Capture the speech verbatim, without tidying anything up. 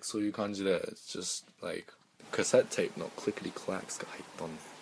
そういう感じで just like カセットテープのクリックリクラックスが入ったん